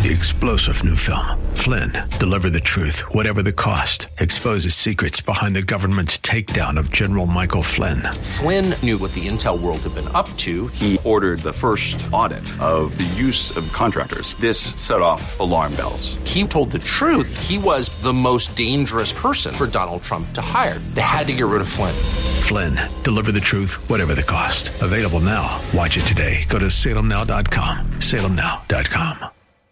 The explosive new film, Flynn, deliver the truth, whatever the cost, exposes secrets behind the government's takedown of General Michael Flynn. Flynn knew what the intel world had been up to. He ordered the first audit of the use of contractors. This set off alarm bells. He told the truth. He was the most dangerous person for Donald Trump to hire. They had to get rid of Flynn. Flynn, deliver the truth, whatever the cost. Available now. Watch it today. Go to salemnow.com. salemnow.com.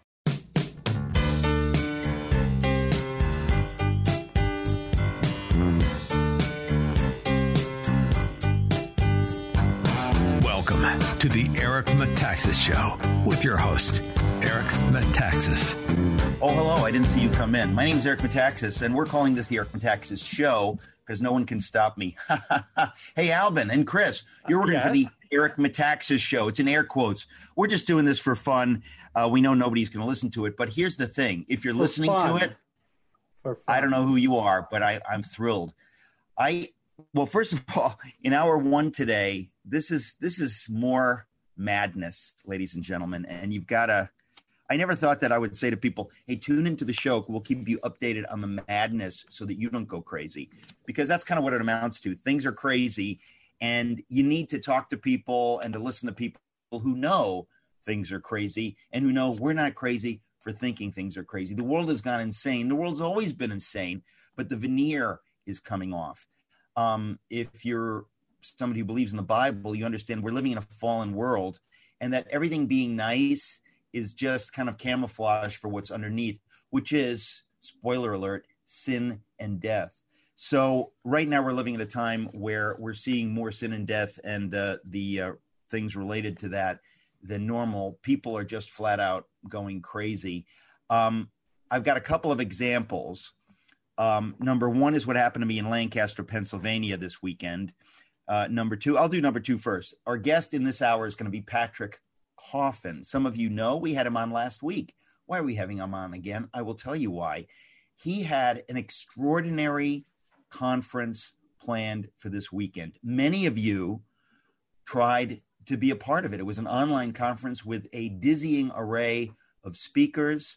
Welcome to the Eric Metaxas Show with your host, Eric Metaxas. Oh, hello. I didn't see you come in. My name is Eric Metaxas, and we're calling this the Eric Metaxas Show because no one can stop me. Hey, Albin and Chris, you're working for the Eric Metaxas Show. It's in air quotes. We're just doing this for fun. We know nobody's going to listen to it, but here's the thing. If you're listening to it, I don't know who you are, but I'm thrilled. Well, first of all, in hour one today, this is more madness, ladies and gentlemen, and you've got to. I never thought that I would say to people, hey, tune into the show. We'll keep you updated on the madness so that you don't go crazy, because that's kind of what it amounts to. Things are crazy, and you need to talk to people and to listen to people who know things are crazy and who know we're not crazy for thinking things are crazy. The world has gone insane. The world's always been insane, but the veneer is coming off. If you're somebody who believes in the Bible, you understand we're living in a fallen world, and that everything being nice is just kind of camouflage for what's underneath, which is, spoiler alert, sin and death. So right now we're living at a time where we're seeing more sin and death and the things related to that than normal. People are just flat out going crazy. I've got a couple of examples. Number one is what happened to me in Lancaster, Pennsylvania this weekend. Number two, I'll do number two first. Our guest in this hour is going to be Patrick Coffin. Some of you know we had him on last week. Why are we having him on again? I will tell you why. He had an extraordinary conference planned for this weekend. Many of you tried to be a part of it. It was an online conference with a dizzying array of speakers,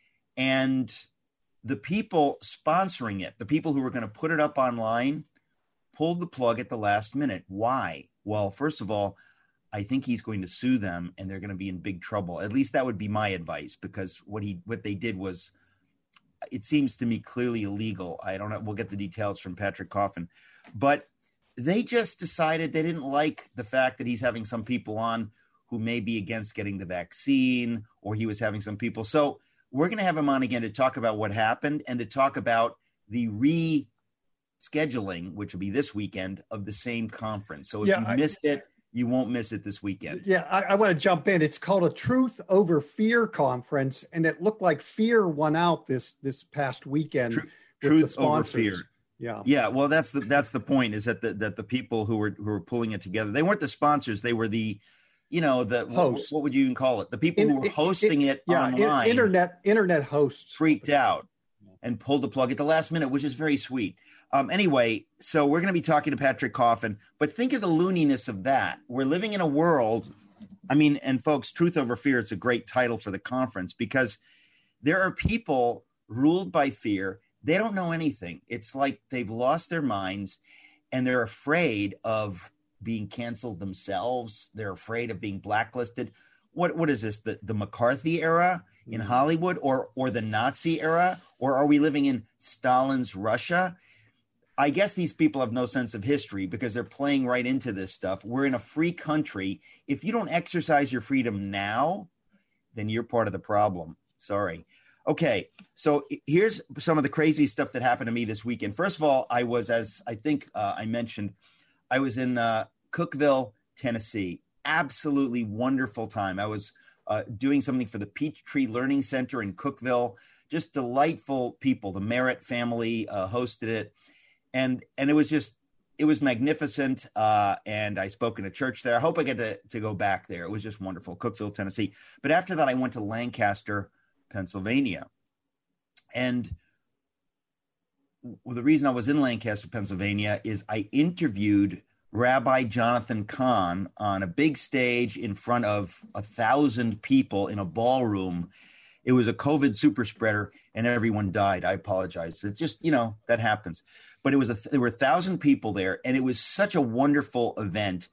and the people sponsoring it, the people who were going to put it up online, pulled the plug at the last minute. Why? Well, first of all, I think he's going to sue them and they're going to be in big trouble. At least that would be my advice, because what they did was, it seems to me, clearly illegal. I don't know. We'll get the details from Patrick Coffin, but they just decided they didn't like the fact that he's having some people on who may be against getting the vaccine, or he was having some people. So we're going to have him on again to talk about what happened and to talk about the rescheduling, which will be this weekend, of the same conference. So if you missed it, you won't miss it this weekend. Yeah, I want to jump in. It's called a Truth Over Fear conference, and it looked like fear won out this past weekend. Truth over fear. Yeah. Well, that's the point. Is that the people who were pulling it together, they weren't the sponsors. They were the hosts. What would you even call it? The people who were hosting it online. Internet hosts freaked out and pulled the plug at the last minute, which is very sweet. Anyway, so we're going to be talking to Patrick Coffin, but think of the looniness of that. We're living in a world, and folks, Truth Over Fear, it's a great title for the conference, because there are people ruled by fear. They don't know anything. It's like they've lost their minds, and they're afraid of being canceled themselves. They're afraid of being blacklisted. What is this, the McCarthy era in Hollywood, or the Nazi era? Or are we living in Stalin's Russia? I guess these people have no sense of history, because they're playing right into this stuff. We're in a free country. If you don't exercise your freedom now, then you're part of the problem. Sorry. Okay, so here's some of the crazy stuff that happened to me this weekend. First of all, I was, as I think I mentioned, I was in Cookeville, Tennessee. Absolutely wonderful time. I was doing something for the Peachtree Learning Center in Cookeville. Just delightful people. The Merritt family hosted it. And it was magnificent. And I spoke in a church there. I hope I get to go back there. It was just wonderful. Cookeville, Tennessee. But after that, I went to Lancaster, Pennsylvania. And the reason I was in Lancaster, Pennsylvania is I interviewed Rabbi Jonathan Cahn on a big stage in front of 1,000 people in a ballroom. it was a COVID super spreader and everyone died. I apologize. It's just, that happens. But it was there were 1,000 people there, and it was such a wonderful event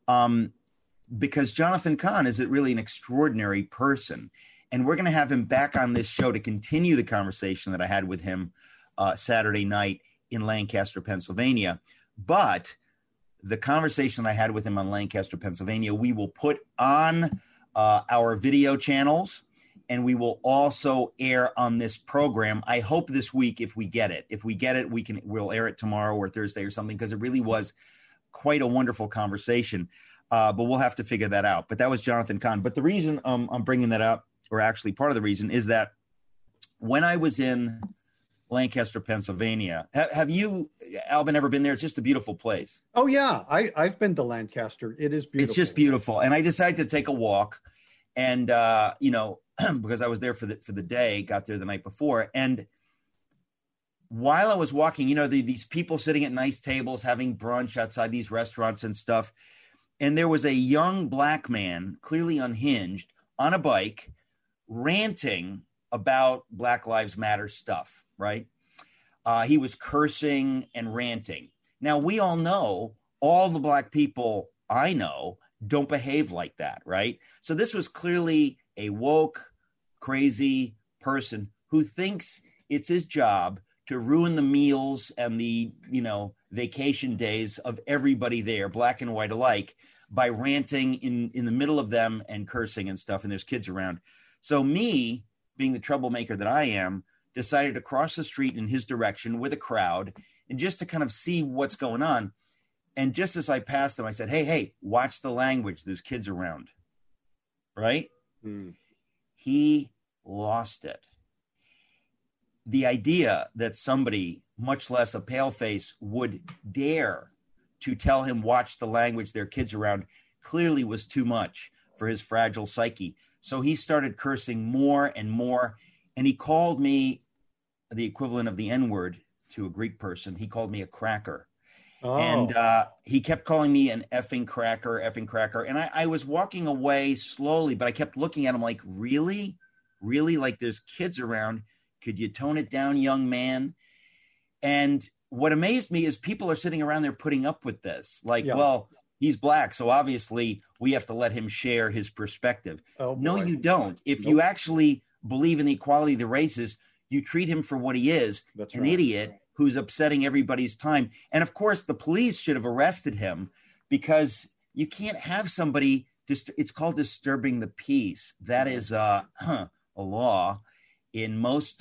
because Jonathan Cahn is really an extraordinary person. And we're going to have him back on this show to continue the conversation that I had with him Saturday night in Lancaster, Pennsylvania. But the conversation I had with him on Lancaster, Pennsylvania, we will put on our video channels, and we will also air on this program. I hope this week, if we get it. If we get it, we'll air it tomorrow or Thursday or something, because it really was quite a wonderful conversation. But we'll have to figure that out. But that was Jonathan Cahn. But the reason I'm bringing that up, or actually part of the reason, is that when I was in Lancaster, Pennsylvania, have you, Albin, ever been there? It's just a beautiful place. Oh, yeah. I've been to Lancaster. It is beautiful. It's just beautiful. And I decided to take a walk and, because I was there for the day, got there the night before. And while I was walking, these people sitting at nice tables, having brunch outside these restaurants and stuff. And there was a young black man, clearly unhinged, on a bike, ranting about Black Lives Matter stuff, right? He was cursing and ranting. Now, we all know, all the black people I know don't behave like that, right? So this was clearly a woke, crazy person who thinks it's his job to ruin the meals and the, vacation days of everybody there, black and white alike, by ranting in the middle of them and cursing and stuff, and there's kids around. So me, being the troublemaker that I am, decided to cross the street in his direction with a crowd and just to kind of see what's going on. And just as I passed him, I said, hey, watch the language. There's kids around, right? He lost it. The idea that somebody, much less a paleface, would dare to tell him, watch the language, there are kids around, clearly was too much for his fragile psyche. So he started cursing more and more. And he called me the equivalent of the N-word to a Greek person. He called me a cracker. Oh. And he kept calling me an effing cracker. And I was walking away slowly, but I kept looking at him like, really? Really? Like, there's kids around. Could you tone it down, young man? And what amazed me is people are sitting around there putting up with this. Like, well, he's black, so obviously we have to let him share his perspective. Oh, no, you don't. If you actually believe in the equality of the races, you treat him for what he is, an idiot who's upsetting everybody's time. And of course, the police should have arrested him, because you can't have somebody, it's called disturbing the peace. That is a law in most,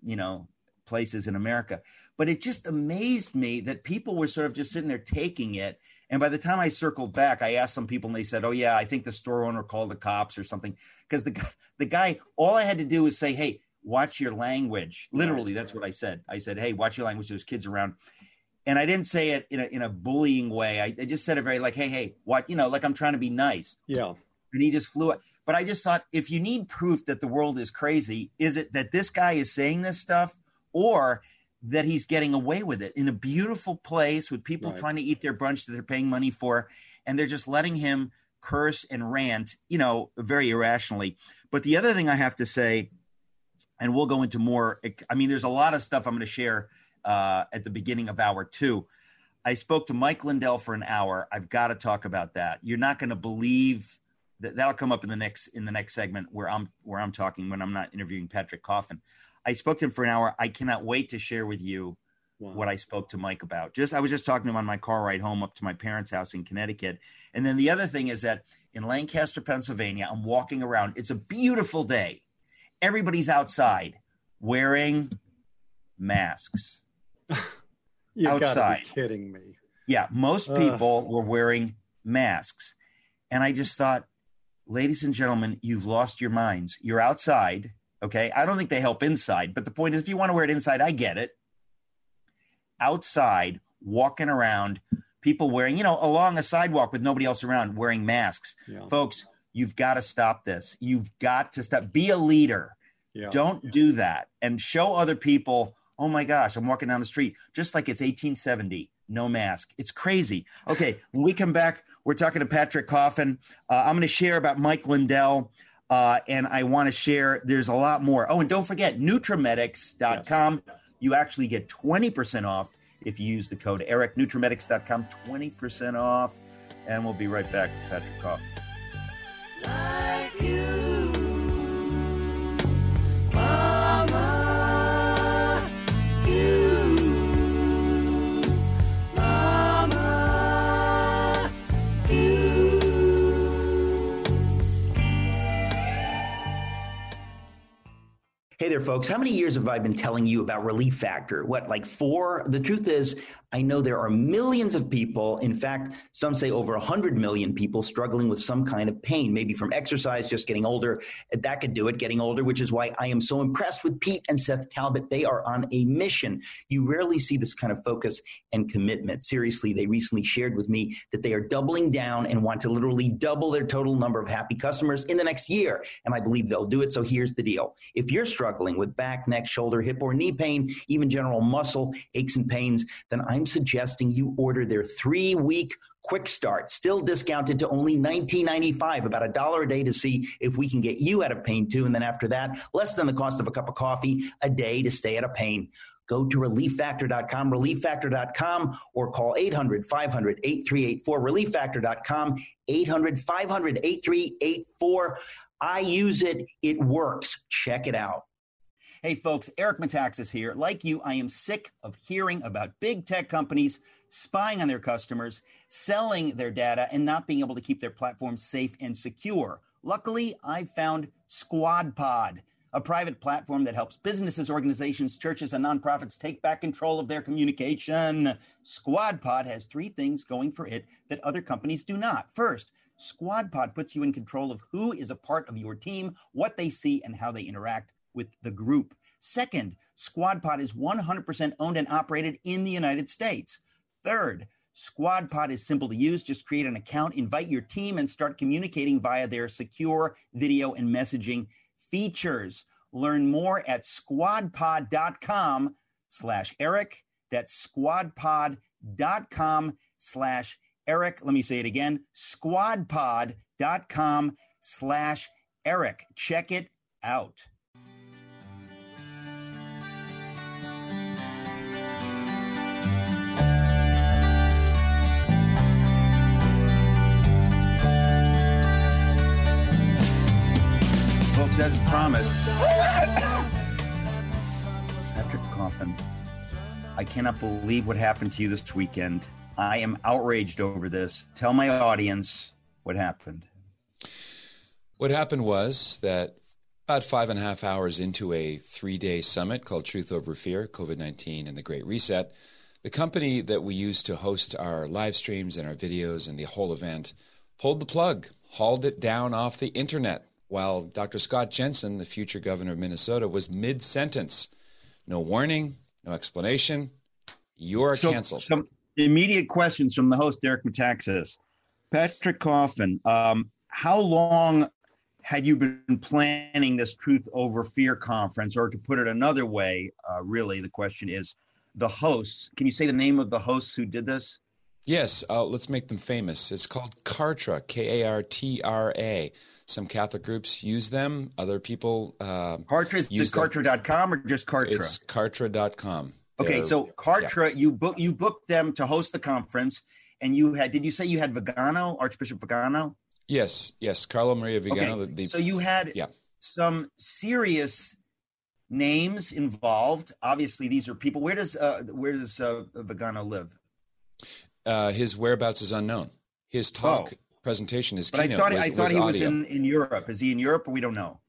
places in America. But it just amazed me that people were sort of just sitting there taking it. And by the time I circled back, I asked some people, and they said, oh, yeah, I think the store owner called the cops or something. Because the guy, all I had to do was say, hey, watch your language. Literally, that's what I said. I said, hey, watch your language. There's kids around. And I didn't say it in a bullying way. I just said it very like, hey, what, like I'm trying to be nice. Yeah. And he just flew it. But I just thought, if you need proof that the world is crazy, is it that this guy is saying this stuff, or that he's getting away with it in a beautiful place with people trying to eat their brunch that they're paying money for, and they're just letting him curse and rant, very irrationally. But the other thing I have to say, and we'll go into more, there's a lot of stuff I'm going to share at the beginning of hour 2. I spoke to Mike Lindell for an hour. I've got to talk about that. You're not going to believe that. That'll come up in the next segment where I'm talking, when I'm not interviewing Patrick Coffin. I spoke to him for an hour. I cannot wait to share with you what I spoke to Mike about. I was just talking to him on my car ride home up to my parents' house in Connecticut. And then the other thing is that in Lancaster, Pennsylvania, I'm walking around. It's a beautiful day. Everybody's outside wearing masks. You gotta be kidding me. Yeah, most people were wearing masks. And I just thought, ladies and gentlemen, you've lost your minds. You're outside. Okay, I don't think they help inside, but the point is, if you want to wear it inside, I get it. Outside, walking around, people wearing, along a sidewalk with nobody else around, wearing masks. Yeah. Folks, you've got to stop this. You've got to stop. Be a leader. Yeah. Don't do that. And show other people, oh my gosh, I'm walking down the street, just like it's 1870, no mask. It's crazy. Okay, when we come back, we're talking to Patrick Coffin. I'm going to share about Mike Lindell. And I want to share, there's a lot more. Oh, and don't forget, Nutramedix.com. Yes. You actually get 20% off if you use the code Eric. Nutramedix.com, 20% off. And we'll be right back with Patrick Koff. Like you, Mama, you, Mama, you. Hey there, folks. How many years have I been telling you about Relief Factor? What, like 4? The truth is, I know there are millions of people, in fact, some say over 100 million people struggling with some kind of pain, maybe from exercise, just getting older. That could do it, getting older, which is why I am so impressed with Pete and Seth Talbot. They are on a mission. You rarely see this kind of focus and commitment. Seriously, they recently shared with me that they are doubling down and want to literally double their total number of happy customers in the next year. And I believe they'll do it. So here's the deal. If you're struggling with back, neck, shoulder, hip, or knee pain, even general muscle aches and pains, then I'm suggesting you order their 3-week quick start, still discounted to only $19.95, about $1 a day to see if we can get you out of pain too. And then after that, less than the cost of a cup of coffee a day to stay out of pain. Go to ReliefFactor.com, ReliefFactor.com, or call 800-500-8384, ReliefFactor.com, 800-500-8384. I use it. It works. Check it out. Hey folks, Eric Metaxas here. Like you, I am sick of hearing about big tech companies spying on their customers, selling their data, and not being able to keep their platforms safe and secure. Luckily, I've found SquadPod, a private platform that helps businesses, organizations, churches, and nonprofits take back control of their communication. SquadPod has 3 things going for it that other companies do not. First, SquadPod puts you in control of who is a part of your team, what they see, and how they interact with the group. Second, SquadPod is 100% owned and operated in the United States. Third, SquadPod is simple to use. Just create an account, invite your team, and start communicating via their secure video and messaging features. Learn more at squadpod.com/Eric. That's squadpod.com/Eric. Let me say it again, squadpod.com/Eric. Check it out. Folks, as promised, Patrick Coffin, I cannot believe what happened to you this weekend. I am outraged over this. Tell my audience what happened. What happened was that about 5.5 hours into a 3-day summit called Truth Over Fear, COVID-19 and the Great Reset, the company that we use to host our live streams and our videos and the whole event pulled the plug, hauled it down off the internet, while Dr. Scott Jensen, the future governor of Minnesota, was mid-sentence. No warning, no explanation. You're canceled. Some immediate questions from the host, Eric Metaxas. Patrick Coffin, how long had you been planning this Truth Over Fear conference? Or to put it another way, really, the question is, the hosts, can you say the name of the hosts who did this? Yes, let's make them famous. It's called Kartra, Kartra. Some Catholic groups use them. Other people Kartra, is it Kartra.com or just Kartra? It's Kartra.com. Okay, so Kartra, yeah. you booked them to host the conference, and did you say you had Vigano, Archbishop Vigano? Yes, Carlo Maria Vigano. Okay. So you had some serious names involved. Obviously, these are people. Where does Vigano live? His whereabouts is unknown. His talk presentation, his keynote I thought he was in Europe. Is he in Europe, or we don't know?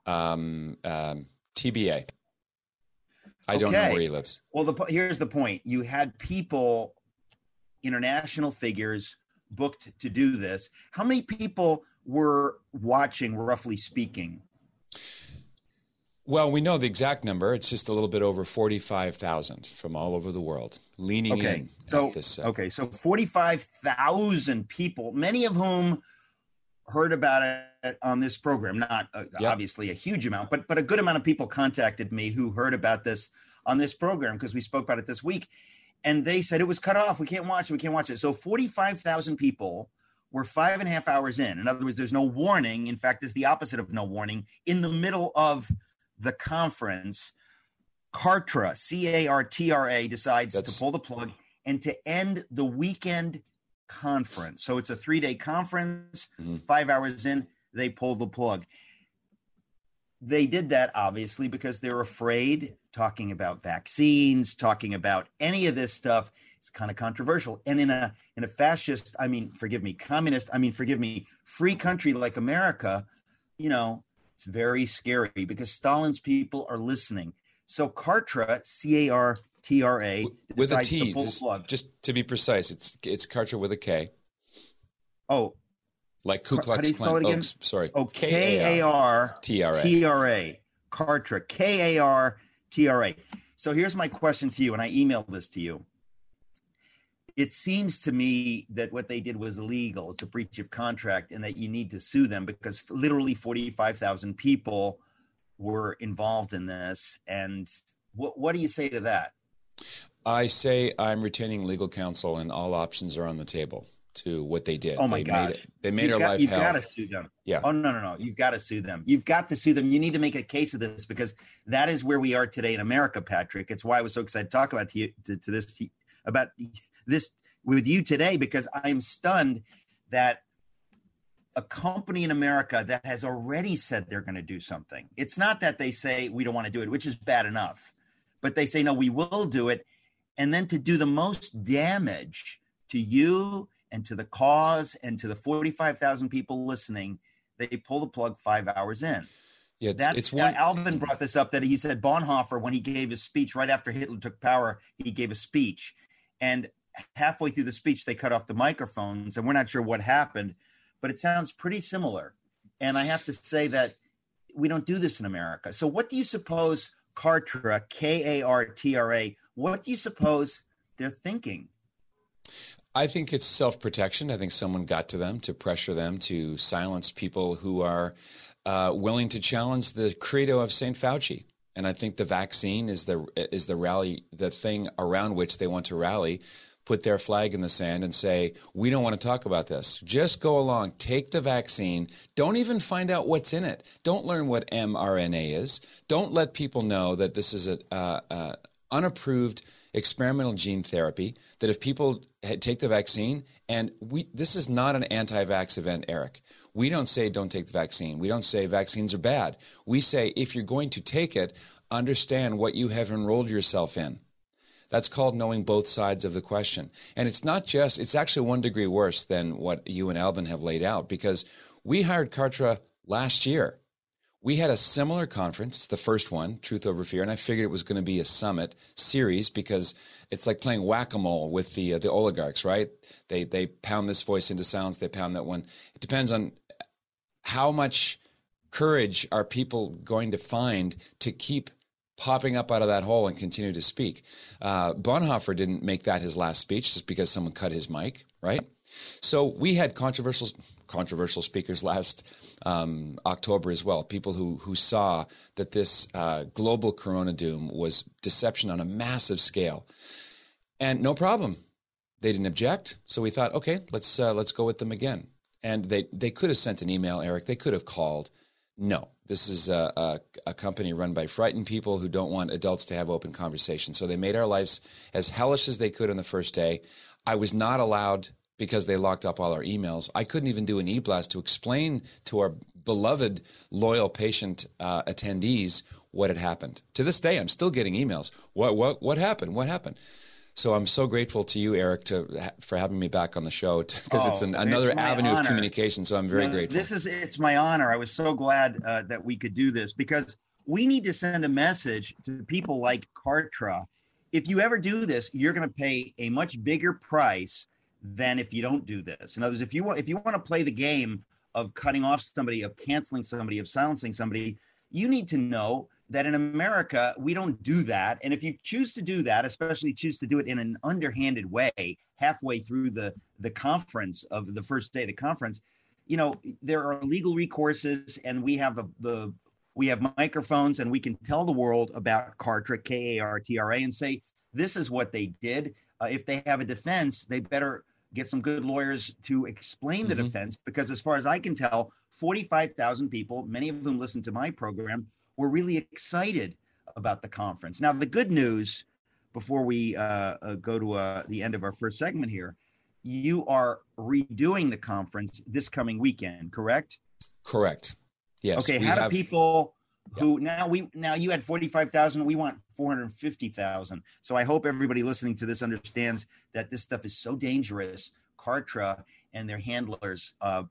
TBA. I don't know where he lives. Well, here's the point. You had people, international figures, booked to do this. How many people were watching, roughly speaking? Well, we know the exact number. It's just a little bit over 45,000 from all over the world leaning in. So 45,000 people, many of whom heard about it on this program. Not obviously a huge amount, but a good amount of people contacted me who heard about this on this program because we spoke about it this week. And they said it was cut off. We can't watch it. So 45,000 people we're 5.5 hours in other words, there's no warning. In fact, it's the opposite of no warning. In the middle of the conference, Cartra, Cartra, decides to pull the plug and to end the weekend conference. So it's a 3-day conference. 5 hours in, they pull the plug. They did that obviously because they're afraid. Talking about vaccines, talking about any of this stuff, it's kind of controversial. And in a fascist, communist, free country like America, it's very scary because Stalin's people are listening. So Cartra, Cartra, with a T, just to be precise, it's Cartra with a K. Oh, like Ku Klux Klan. Oh, sorry. Oh, Kartra. Cartra, Kartra. So here's my question to you, and I emailed this to you. It seems to me that what they did was illegal. It's a breach of contract, and that you need to sue them because literally 45,000 people were involved in this. And what do you say to that? I say I'm retaining legal counsel, and all options are on the table to what they did. Oh my gosh. They made our life hell. You've got to sue them. Yeah. Oh, no. You've got to sue them. You've got to sue them. You need to make a case of this because that is where we are today in America, Patrick. It's why I was so excited to talk about this with you today, because I'm stunned that a company in America that has already said they're going to do something. It's not that they say we don't want to do it, which is bad enough, but they say, no, we will do it. And then to do the most damage to you and to the cause and to the 45,000 people listening, they pull the plug 5 hours in. Yeah, Alvin brought this up, that he said Bonhoeffer, when he gave his speech right after Hitler took power, he gave a speech. And halfway through the speech, they cut off the microphones, and we're not sure what happened, but it sounds pretty similar. And I have to say that we don't do this in America. So what do you suppose Cartra, Kartra, what do you suppose they're thinking? I think it's self-protection. I think someone got to them to pressure them to silence people who are willing to challenge the credo of St. Fauci. And I think the vaccine is the thing around which they want to rally, put their flag in the sand and say, we don't want to talk about this. Just go along, take the vaccine. Don't even find out what's in it. Don't learn what mRNA is. Don't let people know that this is an unapproved experimental gene therapy, that if people take the vaccine, and this is not an anti-vax event, Eric. We don't say don't take the vaccine. We don't say vaccines are bad. We say if you're going to take it, understand what you have enrolled yourself in. That's called knowing both sides of the question. And it's actually 1 degree worse than what you and Alvin have laid out, because we hired Cartra last year. We had a similar conference, it's the first one, Truth Over Fear, and I figured it was going to be a summit series because it's like playing whack-a-mole with the oligarchs, right? They pound this voice into silence, they pound that one. It depends on how much courage are people going to find to keep popping up out of that hole and continue to speak. Bonhoeffer didn't make that his last speech just because someone cut his mic, right? So we had controversial speakers last October as well, people who saw that this global corona doom was deception on a massive scale. And no problem. They didn't object. So we thought, okay, let's go with them again. And they could have sent an email, Eric. They could have called. No, this is a company run by frightened people who don't want adults to have open conversations. So they made our lives as hellish as they could on the first day. I was not allowed, because they locked up all our emails. I couldn't even do an e-blast to explain to our beloved, loyal patient attendees what had happened. To this day, I'm still getting emails. What happened? What happened? So I'm so grateful to you, Eric, for having me back on the show, because it's another avenue of communication. So I'm very grateful. It's my honor. I was so glad that we could do this, because we need to send a message to people like Cartra. If you ever do this, you're going to pay a much bigger price than if you don't do this. In other words, if you want to play the game of cutting off somebody, of canceling somebody, of silencing somebody, you need to know that in America, we don't do that. And if you choose to do that, especially choose to do it in an underhanded way, halfway through the conference of the first day of the conference, there are legal recourses, and we have we have microphones, and we can tell the world about Cartra, Kartra, and say, this is what they did. If they have a defense, they better get some good lawyers to explain the defense, because as far as I can tell, 45,000 people, many of whom listen to my program, were really excited about the conference. Now, the good news, before we go to the end of our first segment here, you are redoing the conference this coming weekend, correct? Correct. Yes. Okay. How do people who now you had 45,000, we want 450,000. So I hope everybody listening to this understands that this stuff is so dangerous. Kartra and their handlers, the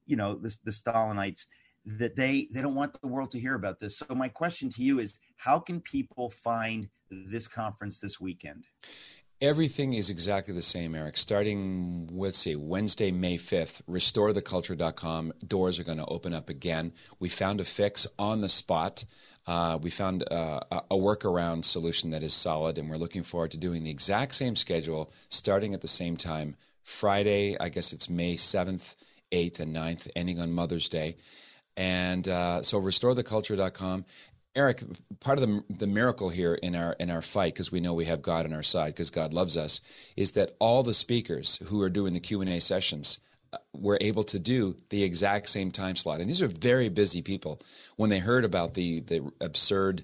Stalinites, that they don't want the world to hear about this. So my question to you is, how can people find this conference this weekend? Everything is exactly the same, Eric. Starting, let's see, Wednesday, May 5th, restoretheculture.com. Doors are going to open up again. We found a fix on the spot. We found a workaround solution that is solid, and we're looking forward to doing the exact same schedule, starting at the same time. Friday, I guess it's May 7th, 8th, and 9th, ending on Mother's Day. And so restoretheculture.com. Eric, part of the miracle here in our fight, because we know we have God on our side, because God loves us, is that all the speakers who are doing the Q&A sessions were able to do the exact same time slot. And these are very busy people. When they heard about the absurd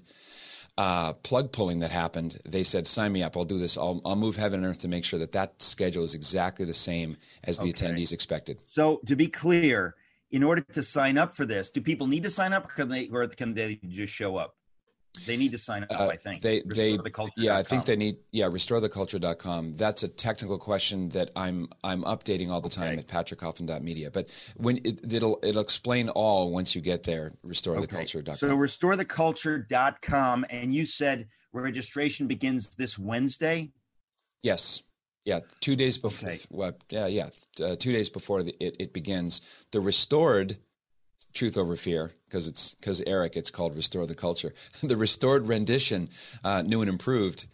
plug pulling that happened, they said, sign me up, I'll do this. I'll move heaven and earth to make sure that schedule is exactly the same as the attendees expected. So to be clear, in order to sign up for this, do people need to sign up, or can they just show up? They need to sign up, I think. I think they need, restoretheculture.com. That's a technical question that I'm updating all the time at patrickhoffman.media. But when it'll explain all once you get there, restoretheculture.com. So restoretheculture.com, and you said registration begins this Wednesday? Yes. Yeah, 2 days before. Okay. 2 days before it begins. The restored Truth Over Fear, because Eric, it's called Restore the Culture. The restored rendition, new and improved,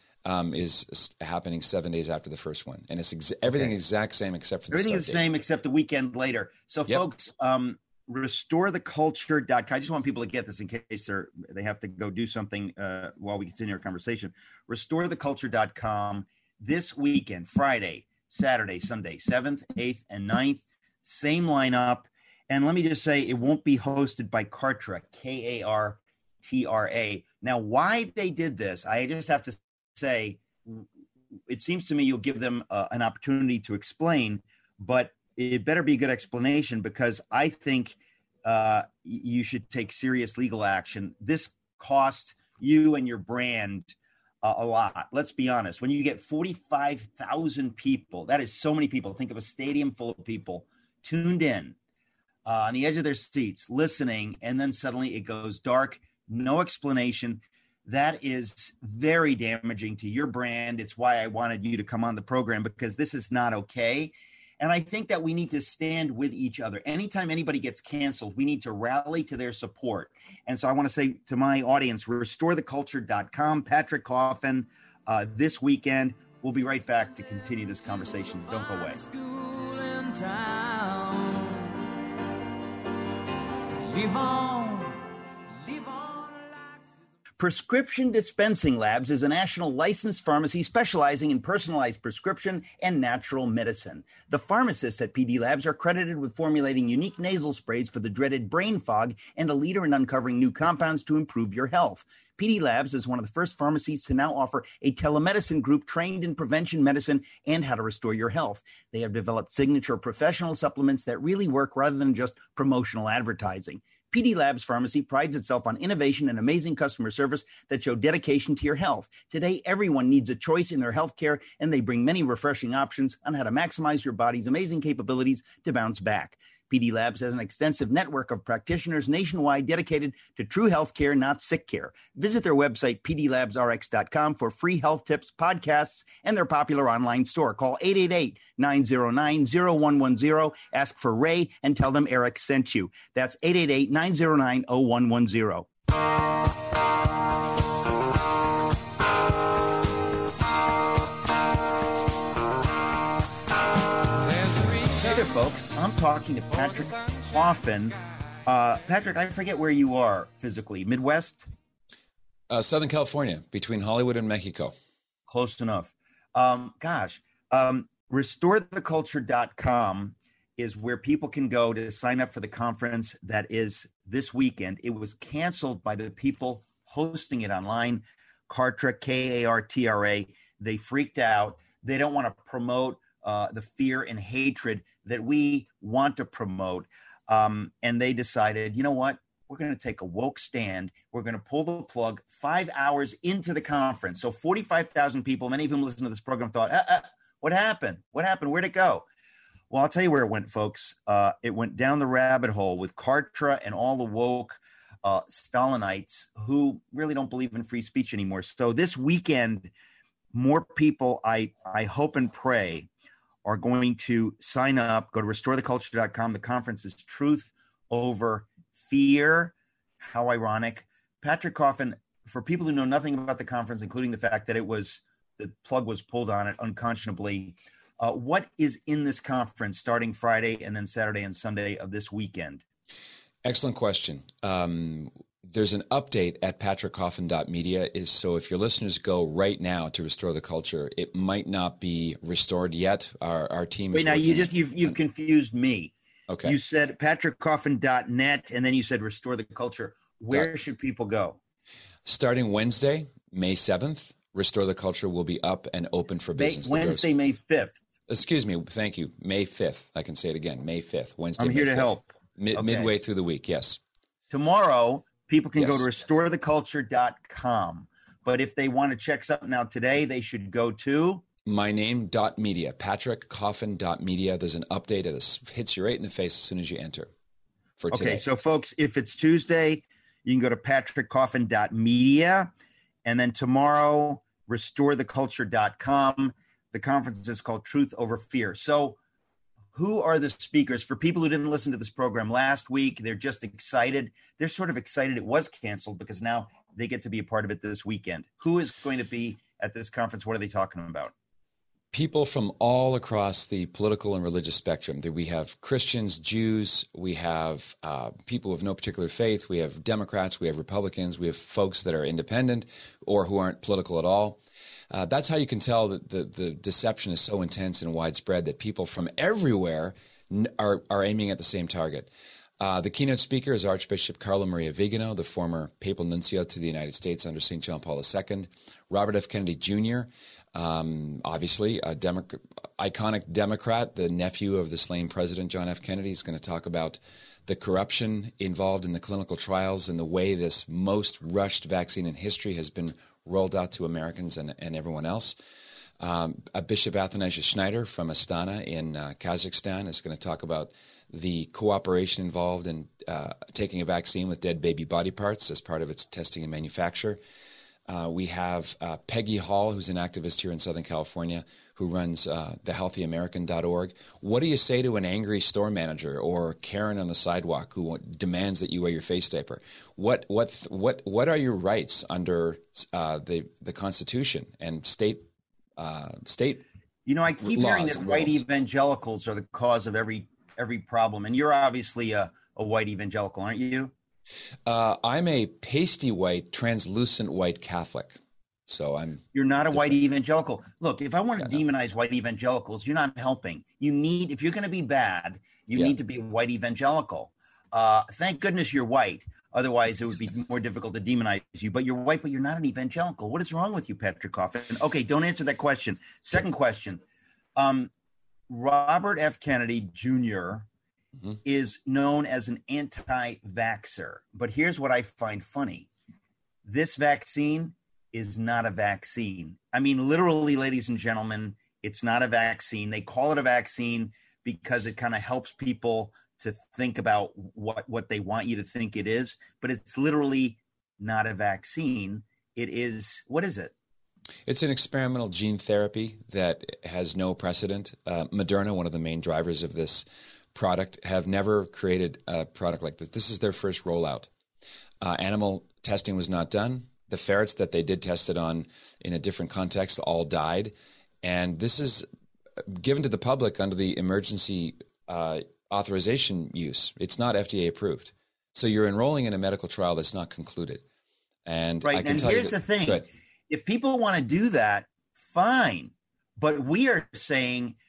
is happening 7 days after the first one, and it's everything exact same except for everything is the same except the weekend later. So, folks, restoretheculture.com. I just want people to get this in case they have to go do something while we continue our conversation. Restoretheculture.com. This weekend, Friday, Saturday, Sunday, 7th, 8th, and 9th, same lineup. And let me just say, it won't be hosted by Kartra, Kartra. Now, why they did this, I just have to say, it seems to me you'll give them an opportunity to explain, but it better be a good explanation, because I think you should take serious legal action. This cost you and your brand a lot. Let's be honest. When you get 45,000 people, that is so many people. Think of a stadium full of people tuned in on the edge of their seats, listening, and then suddenly it goes dark, no explanation. That is very damaging to your brand. It's why I wanted you to come on the program, because this is not okay. And I think that we need to stand with each other. Anytime anybody gets canceled, we need to rally to their support. And so I want to say to my audience, restoretheculture.com, Patrick Coffin, this weekend. We'll be right back to continue this conversation. Don't go away. Live on. Prescription Dispensing Labs is a national licensed pharmacy specializing in personalized prescription and natural medicine. The pharmacists at PD Labs are credited with formulating unique nasal sprays for the dreaded brain fog and a leader in uncovering new compounds to improve your health. PD Labs is one of the first pharmacies to now offer a telemedicine group trained in prevention medicine and how to restore your health. They have developed signature professional supplements that really work rather than just promotional advertising. PD Labs Pharmacy prides itself on innovation and amazing customer service that show dedication to your health. Today, everyone needs a choice in their health care, and they bring many refreshing options on how to maximize your body's amazing capabilities to bounce back. PD Labs has an extensive network of practitioners nationwide dedicated to true health care, not sick care. Visit their website, pdlabsrx.com, for free health tips, podcasts, and their popular online store. Call 888-909-0110. Ask for Ray and tell them Eric sent you. That's 888-909-0110. Folks, I'm talking to Patrick Coffin. Patrick, I forget where you are physically. Midwest? Southern California, between Hollywood and Mexico. Close enough. RestoreTheCulture.com is where people can go to sign up for the conference that is this weekend. It was canceled by the people hosting it online, Kartra, Kartra. They freaked out. They don't want to promote the fear and hatred that we want to promote. And they decided, you know what? We're going to take a woke stand. We're going to pull the plug 5 hours into the conference. So 45,000 people, many of them listening to this program, thought, what happened? What happened? Where'd it go? Well, I'll tell you where it went, folks. It went down the rabbit hole with Kartra and all the woke Stalinites who really don't believe in free speech anymore. So this weekend, more people, I hope and pray, are going to sign up. Go to RestoreTheCulture.com. The conference is Truth Over Fear. How ironic. Patrick Coffin, for people who know nothing about the conference, including the fact that the plug was pulled on it unconscionably, what is in this conference starting Friday and then Saturday and Sunday of this weekend? Excellent question. There's an update at patrickcoffin.media. So if your listeners go right now to Restore the Culture, it might not be restored yet. Our team is Wait, now you've confused me. Okay. You said patrickcoffin.net and then you said Restore the Culture. Where should people go? Starting Wednesday, May 7th, Restore the Culture will be up and open for business. Wednesday, May 5th. Excuse me. Thank you. May 5th. I can say it again. May 5th. Wednesday, I'm here to help. Midway through the week, yes. Tomorrow, people can go to RestoreTheCulture.com. But if they want to check something out today, they should go to myname.media, patrickcoffin.media. There's an update that hits you right in the face as soon as you enter for today. Okay, so folks, if it's Tuesday, you can go to patrickcoffin.media. And then tomorrow, RestoreTheCulture.com. The conference is called Truth Over Fear. So who are the speakers? For people who didn't listen to this program last week, they're just excited. They're sort of excited it was canceled because now they get to be a part of it this weekend. Who is going to be at this conference? What are they talking about? People from all across the political and religious spectrum. We have Christians, Jews, we have people of no particular faith, we have Democrats, we have Republicans, we have folks that are independent or who aren't political at all. That's how you can tell that the deception is so intense and widespread that people from everywhere are aiming at the same target. The keynote speaker is Archbishop Carlo Maria Vigano, the former papal nuncio to the United States under St. John Paul II. Robert F. Kennedy Jr., obviously a iconic Democrat, the nephew of the slain President John F. Kennedy, is going to talk about the corruption involved in the clinical trials and the way this most rushed vaccine in history has been rolled out to Americans and everyone else. Bishop Athanasius Schneider from Astana in Kazakhstan is going to talk about the cooperation involved in taking a vaccine with dead baby body parts as part of its testing and manufacture. We have Peggy Hall, who's an activist here in Southern California, who runs thehealthyamerican.org. What do you say to an angry store manager or Karen on the sidewalk who demands that you wear your face diaper? What are your rights under the Constitution and state? You know, I keep hearing that white evangelicals are the cause of every problem, and you're obviously a white evangelical, aren't you? I'm a pasty white, translucent white Catholic. So You're not a white evangelical. Look, if I want to demonize white evangelicals, you're not helping. If you're going to be bad, you need to be a white evangelical. Thank goodness you're white. Otherwise, it would be more difficult to demonize you. But you're white, but you're not an evangelical. What is wrong with you, Patrick Coffin? Okay, don't answer that question. Second question. Robert F. Kennedy Jr. is known as an anti-vaxxer. But here's what I find funny. This vaccine is not a vaccine. I mean, literally, ladies and gentlemen, it's not a vaccine. They call it a vaccine because it kind of helps people to think about what they want you to think it is. But it's literally not a vaccine. It is, what is it? It's an experimental gene therapy that has no precedent. Moderna, one of the main drivers of this product, have never created a product like this. This is their first rollout. Animal testing was not done. The ferrets that they did test it on in a different context all died. And this is given to the public under the emergency authorization use. It's not FDA approved. So you're enrolling in a medical trial that's not concluded. And right. I can and tell here's you the thing. If people want to do that, fine. But we are saying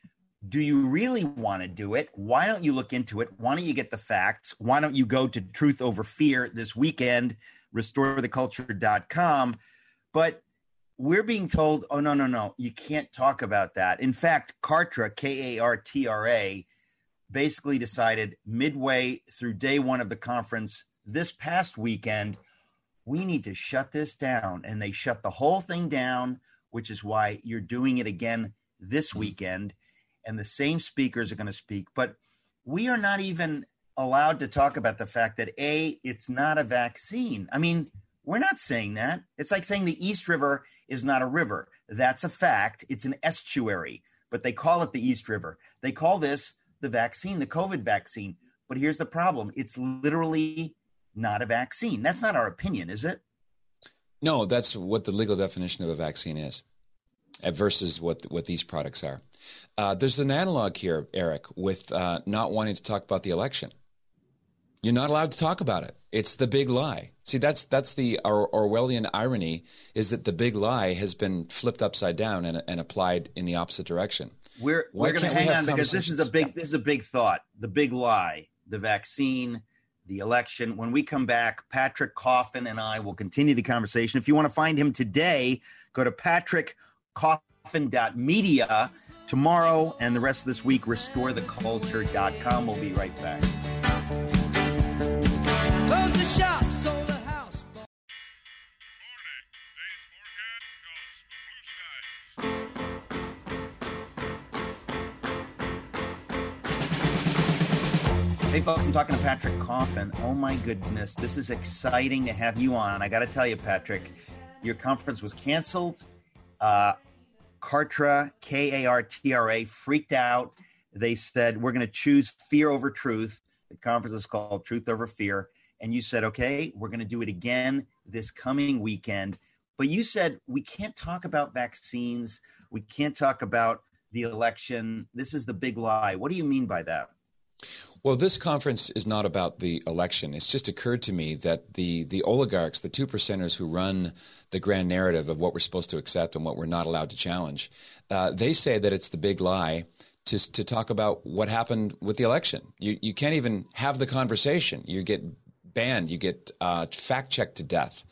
do you really want to do it? Why don't you look into it? Why don't you get the facts? Why don't you go to Truth Over Fear this weekend, restoretheculture.com? But we're being told, oh, no, you can't talk about that. In fact, Kartra, K-A-R-T-R-A, basically decided midway through day one of the conference this past weekend, we need to shut this down. And they shut the whole thing down, which is why you're doing it again this weekend. And the same speakers are going to speak. But we are not even allowed to talk about the fact that, A, it's not a vaccine. I mean, we're not saying that. It's like saying the East River is not a river. That's a fact. It's an estuary, but they call it the East River. They call this the vaccine, the COVID vaccine. But here's the problem. It's literally not a vaccine. That's not our opinion, is it? No, that's what the legal definition of a vaccine is versus what these products are. There's an analog here, Eric, with not wanting to talk about the election. You're not allowed to talk about it. It's the big lie. See, that's the Orwellian irony, is that the big lie has been flipped upside down and applied in the opposite direction. We're going to hang on because this is a big thought. The big lie, the vaccine, the election. When we come back, Patrick Coffin and I will continue the conversation. If you want to find him today, go to patrickcoffin.media. Tomorrow and the rest of this week, restoretheculture.com. We'll be right back. Close the shop, sold the house. Hey, folks, I'm talking to Patrick Coffin. Oh, my goodness. This is exciting to have you on. I got to tell you, Patrick, your conference was canceled. Kartra, K-A-R-T-R-A, freaked out. They said, we're going to choose fear over truth. The conference is called Truth Over Fear. And you said, okay, we're going to do it again this coming weekend. But you said, we can't talk about vaccines. We can't talk about the election. This is the big lie. What do you mean by that? Well, this conference is not about the election. It's just occurred to me that the oligarchs, the 2%ers who run the grand narrative of what we're supposed to accept and what we're not allowed to challenge, they say that it's the big lie to talk about what happened with the election. You can't even have the conversation. You get banned. You get fact-checked to death.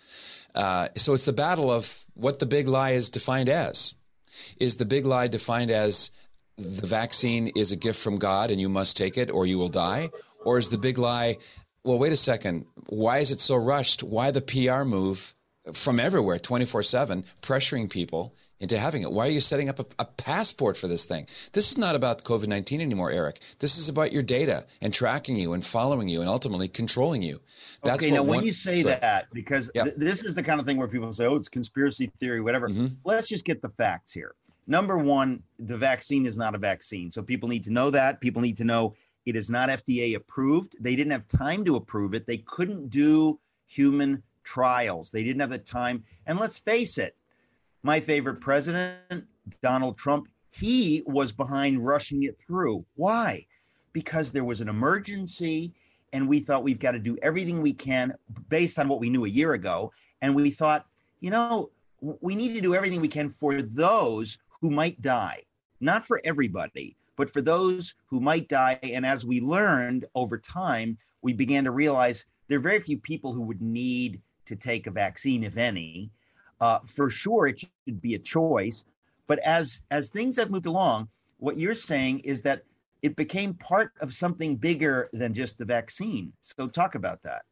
So it's the battle of what the big lie is defined as. Is the big lie defined as the vaccine is a gift from God and you must take it or you will die? Or is the big lie, well, wait a second, why is it so rushed? Why the PR move from everywhere, 24/7, pressuring people into having it? Why are you setting up a passport for this thing? This is not about COVID-19 anymore, Eric. This is about your data and tracking you and following you and ultimately controlling you. That's okay, now when you say that, because this is the kind of thing where people say, oh, it's conspiracy theory, whatever. Let's just get the facts here. Number one, the vaccine is not a vaccine. So people need to know that. People need to know it is not FDA approved. They didn't have time to approve it. They couldn't do human trials. They didn't have the time. And let's face it, my favorite president, Donald Trump, he was behind rushing it through. Why? Because there was an emergency and we thought we've got to do everything we can based on what we knew a year ago. And we thought, you know, we need to do everything we can for those who might die, not for everybody, but for those who might die. And as we learned over time, we began to realize there are very few people who would need to take a vaccine, if any. For sure, it should be a choice. But as things have moved along, what you're saying is that it became part of something bigger than just the vaccine. So talk about that.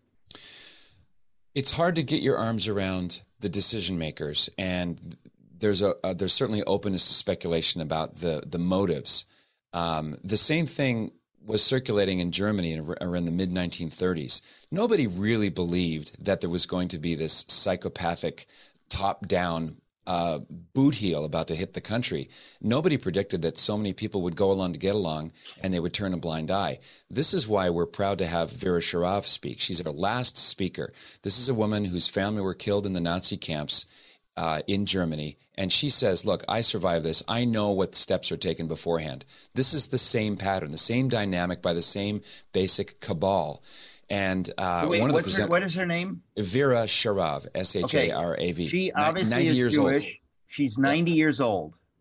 It's hard to get your arms around the decision makers, and there's certainly openness to speculation about the motives. The same thing was circulating in Germany around the mid-1930s. Nobody really believed that there was going to be this psychopathic top-down boot heel about to hit the country. Nobody predicted that so many people would go along to get along and they would turn a blind eye. This is why we're proud to have Vera Sharav speak. She's our last speaker. This is a woman whose family were killed in the Nazi camps in Germany. And she says, look, I survived this. I know what steps are taken beforehand. This is the same pattern, the same dynamic by the same basic cabal. And wait, one of the what is her name? Vera Sharav, S-H-A-R-A-V. She obviously 90 is years Jewish. old. She's 90 years old.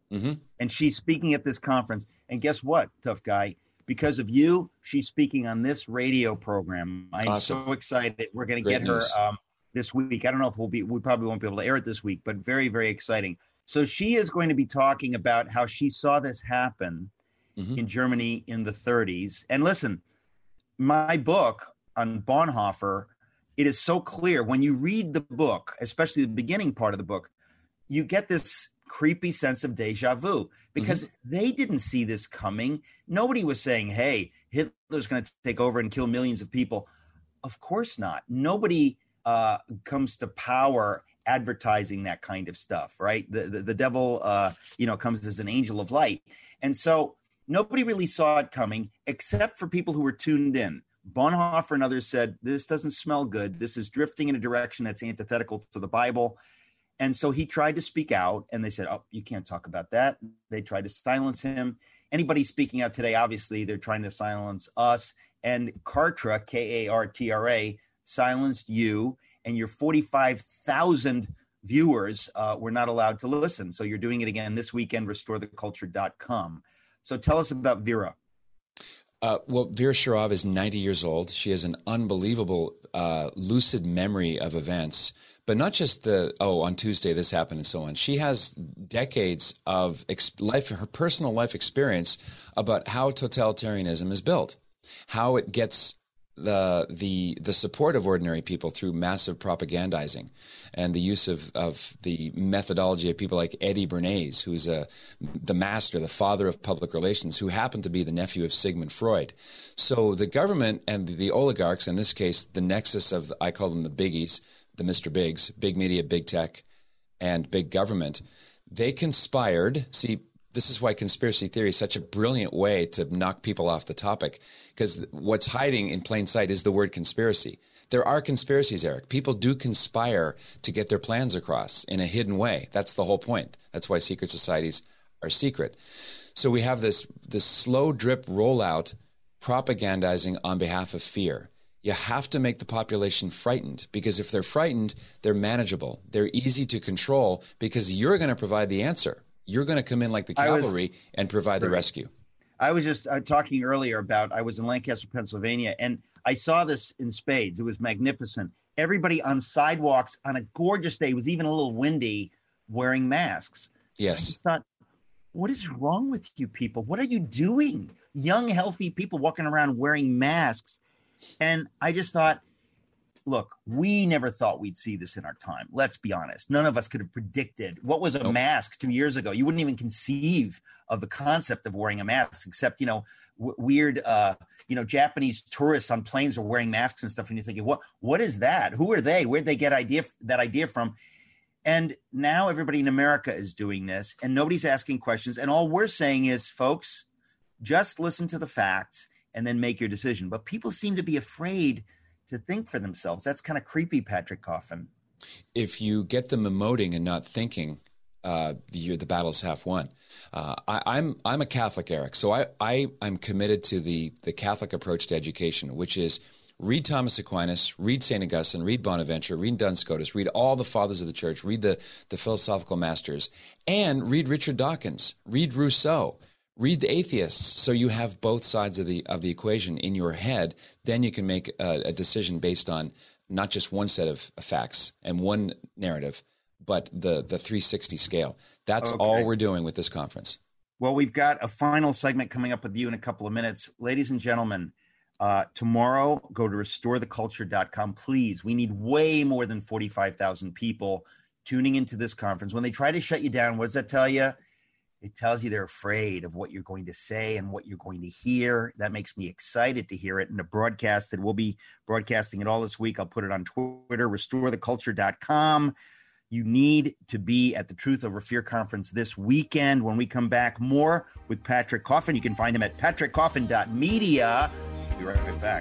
And she's speaking at this conference. And guess what, tough guy? Because of you, she's speaking on this radio program. I'm so excited. We're going to get her this week. I don't know if we probably won't be able to air it this week, but very, very exciting. So she is going to be talking about how she saw this happen in Germany in the 30s. And listen, my book on Bonhoeffer, it is so clear. When you read the book, especially the beginning part of the book, you get this creepy sense of deja vu because they didn't see this coming. Nobody was saying, hey, Hitler's going to take over and kill millions of people. Of course not. Nobody comes to power advertising that kind of stuff, right? The devil, comes as an angel of light. And so nobody really saw it coming except for people who were tuned in. Bonhoeffer and others said, this doesn't smell good. This is drifting in a direction that's antithetical to the Bible. And so he tried to speak out, and they said, oh, you can't talk about that. They tried to silence him. Anybody speaking out today, obviously, they're trying to silence us. And Kartra, K-A-R-T-R-A, silenced you, and your 45,000 viewers were not allowed to listen. So you're doing it again this weekend, restoretheculture.com. So tell us about Vera. Well, Vera Sharav is 90 years old. She has an unbelievable lucid memory of events, but not just on Tuesday this happened and so on. She has decades of her personal life experience about how totalitarianism is built, how it gets the support of ordinary people through massive propagandizing and the use of the methodology of people like Eddie Bernays, who's the master, the father of public relations, who happened to be the nephew of Sigmund Freud. So the government and the oligarchs, in this case, the nexus of, I call them the biggies, the Mr. Bigs, big media, big tech, and big government, they conspired. See, this is why conspiracy theory is such a brilliant way to knock people off the topic, because what's hiding in plain sight is the word conspiracy. There are conspiracies, Eric. People do conspire to get their plans across in a hidden way. That's the whole point. That's why secret societies are secret. So we have this slow drip rollout propagandizing on behalf of fear. You have to make the population frightened, because if they're frightened, they're manageable. They're easy to control because you're going to provide the answer. You're going to come in like the cavalry and provide the rescue. I was just talking earlier about, I was in Lancaster, Pennsylvania, and I saw this in spades. It was magnificent. Everybody on sidewalks on a gorgeous day, it was even a little windy, wearing masks. Yes. I just thought, what is wrong with you people? What are you doing? Young, healthy people walking around wearing masks. And I just thought, look, we never thought we'd see this in our time. Let's be honest. None of us could have predicted what was a mask 2 years ago. You wouldn't even conceive of the concept of wearing a mask, except, weird, Japanese tourists on planes are wearing masks and stuff. And you're thinking, what is that? Who are they? Where'd they get that idea from? And now everybody in America is doing this, and nobody's asking questions. And all we're saying is, folks, just listen to the facts and then make your decision. But people seem to be afraid to think for themselves. That's kind of creepy, Patrick Coffin. If you get them emoting and not thinking, the battle's half won. I'm a Catholic, Eric, so I'm committed to the Catholic approach to education, which is read Thomas Aquinas, read St. Augustine, read Bonaventure, read Duns Scotus, read all the fathers of the church, read the philosophical masters, and read Richard Dawkins, read Rousseau. Read the atheists, so you have both sides of the equation in your head. Then you can make a decision based on not just one set of facts and one narrative, but the 360 scale. That's all we're doing with this conference. Well, we've got a final segment coming up with you in a couple of minutes. Ladies and gentlemen, tomorrow, go to restoretheculture.com. Please, we need way more than 45,000 people tuning into this conference. When they try to shut you down, what does that tell you? It tells you they're afraid of what you're going to say and what you're going to hear. That makes me excited to hear it in the broadcast that we'll be broadcasting it all this week. I'll put it on Twitter, restoretheculture.com. You need to be at the Truth Over Fear conference this weekend. When we come back, more with Patrick Coffin. You can find him at patrickcoffin.media. We'll be right back.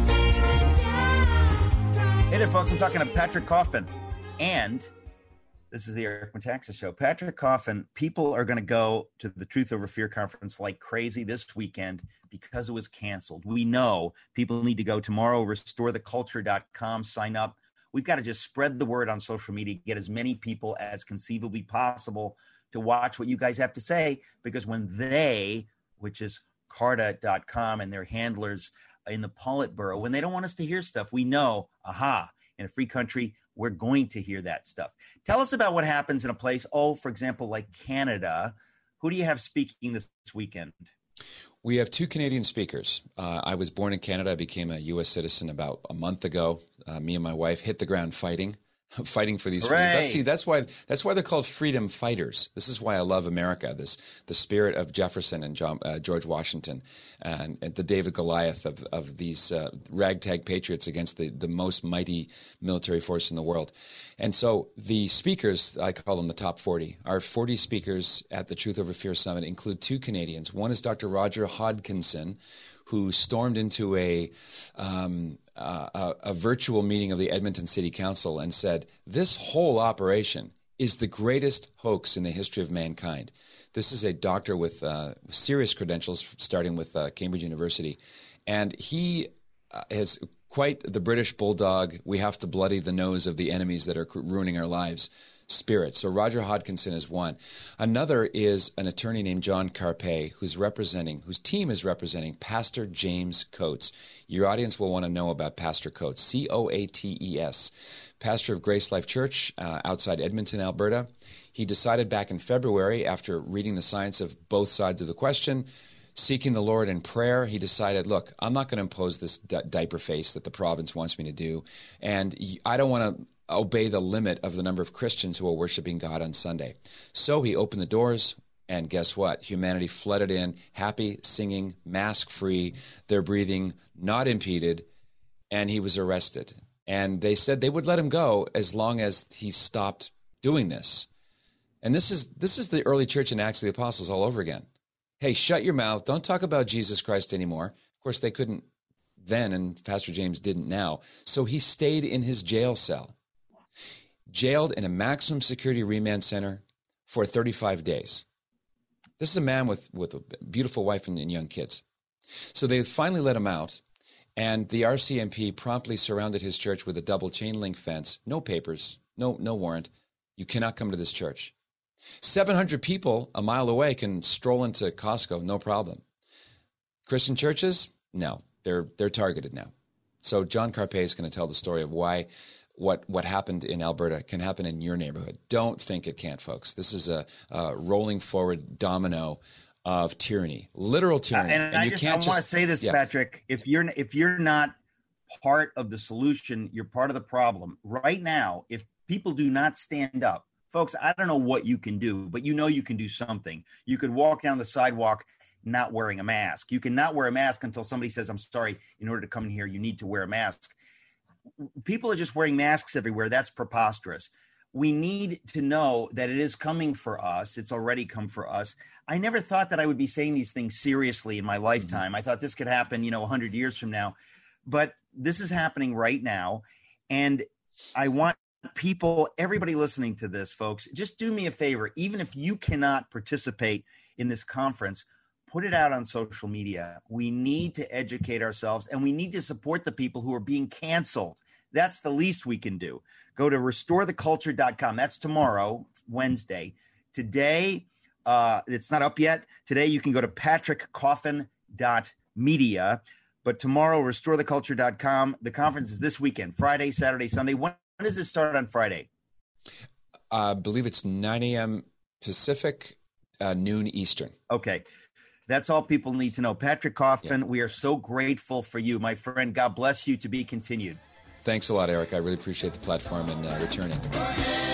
Hey there, folks. I'm talking to Patrick Coffin. And This is the Eric Metaxas Show. Patrick Coffin, people are going to go to the Truth Over Fear conference like crazy this weekend because it was canceled. We know people need to go tomorrow, restoretheculture.com, sign up. We've got to just spread the word on social media, get as many people as conceivably possible to watch what you guys have to say, because when they, which is Carta.com and their handlers in the Politburo, when they don't want us to hear stuff, we know, in a free country, we're going to hear that stuff. Tell us about what happens in a place, for example, like Canada. Who do you have speaking this weekend? We have 2 Canadian speakers. I was born in Canada. I became a U.S. citizen about a month ago. Me and my wife hit the ground fighting for these freedoms. That's why they're called freedom fighters. This is why I love America. The spirit of Jefferson and George Washington and the David Goliath of these ragtag patriots against the most mighty military force in the world. And so the speakers, I call them the top 40, our 40 speakers at the Truth Over Fear Summit include 2 Canadians. One is Dr. Roger Hodkinson, who stormed into a virtual meeting of the Edmonton City Council and said, this whole operation is the greatest hoax in the history of mankind. This is a doctor with serious credentials, starting with Cambridge University. And he has quite the British bulldog, we have to bloody the nose of the enemies that are ruining our lives spirit. So Roger Hodkinson is one. Another is an attorney named John Carpe, whose team is representing Pastor James Coates. Your audience will want to know about Pastor Coates, Coates, pastor of Grace Life Church outside Edmonton, Alberta. He decided back in February, after reading the science of both sides of the question, seeking the Lord in prayer, he decided, look, I'm not going to impose this diaper face that the province wants me to do, and I don't want to obey the limit of the number of Christians who are worshiping God on Sunday. So he opened the doors, and guess what? Humanity flooded in, happy, singing, mask-free, their breathing not impeded, and he was arrested. And they said they would let him go as long as he stopped doing this. And this is the early church in Acts of the Apostles all over again. Hey, shut your mouth. Don't talk about Jesus Christ anymore. Of course, they couldn't then, and Pastor James didn't now. So he stayed in his jail cell, jailed in a maximum security remand center for 35 days. This is a man with a beautiful wife and young kids. So they finally let him out, and the RCMP promptly surrounded his church with a double chain link fence, no papers, no warrant. You cannot come to this church. 700 people a mile away can stroll into Costco, no problem. Christian churches, no, they're targeted now. So John Carpe is going to tell the story of why what happened in Alberta can happen in your neighborhood. Don't think it can't, folks. This is a rolling forward domino of tyranny, literal tyranny. And I want to say this, Patrick. If you're not part of the solution, you're part of the problem. Right now, if people do not stand up, folks, I don't know what you can do, but you can do something. You could walk down the sidewalk not wearing a mask. You can not wear a mask until somebody says, I'm sorry, in order to come in here, you need to wear a mask. People are just wearing masks everywhere. That's preposterous. We need to know that it is coming for us. It's already come for us. I never thought that I would be saying these things seriously in my lifetime. I thought this could happen, 100 years from now. But this is happening right now. And I want people, everybody listening to this, folks, just do me a favor. Even if you cannot participate in this conference, put it out on social media. We need to educate ourselves, and we need to support the people who are being canceled. That's the least we can do. Go to restoretheculture.com. That's tomorrow, Wednesday. Today, it's not up yet. Today, you can go to patrickcoffin.media. But tomorrow, restoretheculture.com. The conference is this weekend, Friday, Saturday, Sunday. When does it start on Friday? I believe it's 9 a.m. Pacific, noon Eastern. Okay. That's all people need to know. Patrick Coffin, we are so grateful for you, my friend. God bless you. To be continued. Thanks a lot, Eric. I really appreciate the platform and returning.